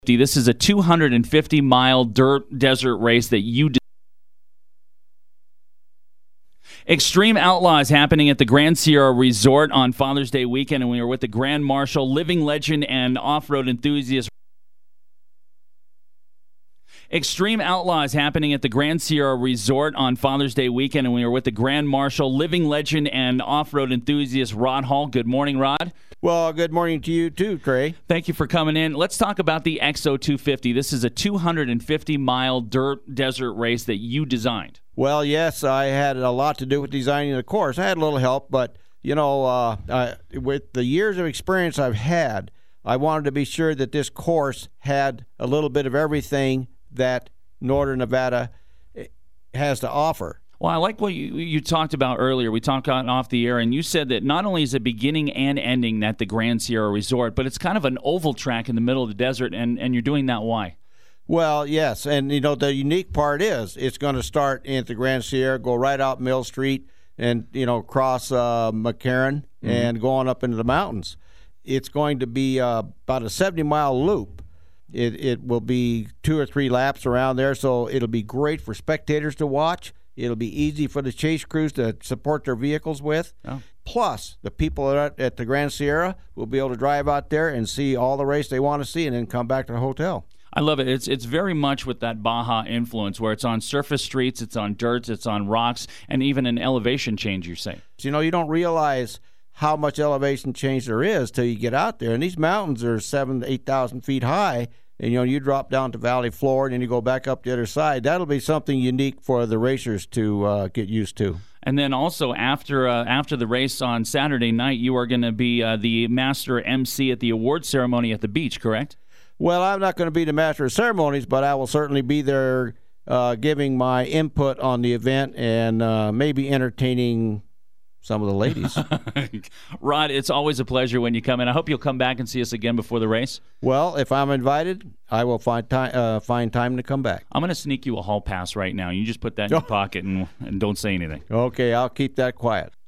This is a 250-mile dirt desert race that you Extreme Outlaws happening at the Grand Sierra Resort on Father's Day weekend, and we are with the Grand Marshal, living legend, and off-road enthusiast. Extreme Outlaws happening at the Grand Sierra Resort on Father's Day weekend, and we are with the Grand Marshal, living legend, and off-road enthusiast Rod Hall. Good morning, Rod. Well, good morning to you too, Trey. Thank you for coming in. Let's talk about the XO250. This is a 250-mile dirt desert race that you designed. Well, yes, I had a lot to do with designing the course. I had a little help, but, with the years of experience I've had, I wanted to be sure that this course had a little bit of everything that Northern Nevada has to offer. Well, I like what you talked about earlier. We talked off the air, and you said that not only is it beginning and ending at the Grand Sierra Resort, but it's kind of an oval track in the middle of the desert, and you're doing that. Why? Well, yes, and the unique part is it's going to start at the Grand Sierra, go right out Mill Street, and cross McCarran and go on up into the mountains. It's going to be about a 70-mile loop. It will be 2 or 3 laps around there, so it'll be great for spectators to watch. It'll be easy for the chase crews to support their vehicles with. Oh. Plus, the people at the Grand Sierra will be able to drive out there and see all the race they want to see and then come back to the hotel. I love it. It's very much with that Baja influence, where it's on surface streets, it's on dirt, it's on rocks, and even an elevation change, you say. You don't realize how much elevation change there is till you get out there. And these mountains are 7,000 to 8,000 feet high. And, you drop down to valley floor, and then you go back up the other side. That'll be something unique for the racers to get used to. And then also after the race on Saturday night, you are going to be the master MC at the award ceremony at the beach, correct? Well, I'm not going to be the master of ceremonies, but I will certainly be there giving my input on the event and maybe entertaining some of the ladies. Rod, it's always a pleasure when you come in. I hope you'll come back and see us again before the race. Well, if I'm invited, I will find time to come back. I'm going to sneak you a hall pass right now. You just put that in your pocket and don't say anything. Okay, I'll keep that quiet.